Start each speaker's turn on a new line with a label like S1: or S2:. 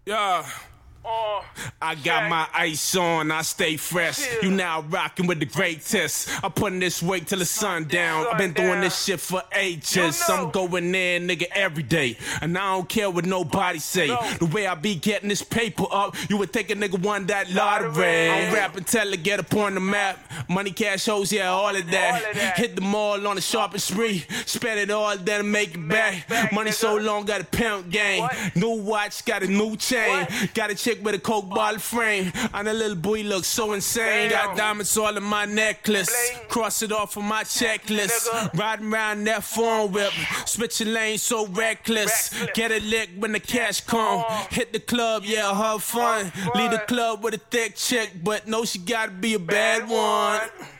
S1: Yeah. I got my ice on, I stay fresh. You now rockin' with the greatest. I'm putting this weight till the sun down. I've been doing this shit for ages. I'm going in, nigga, every day. And I don't care what nobody say. The way I be getting this paper up, you would think a nigga won that lottery. I'm rapping till I get up on the map. Money, cash, hoes, yeah, all of that. Hit the mall on a shopping spree. Spend it all, then make it back. Money so long, got a pimp game. New watch, got a new chain. Got a chick with a coke bottle frame. And a little boy looks so insane. Got diamonds all in my necklace. Cross it off on my checklist. Riding around that phone whip. Switching lanes so reckless. Get a lick when the cash come. Hit the club, yeah, have fun. Leave the club with a thick chick, but no, she gotta be a bad one.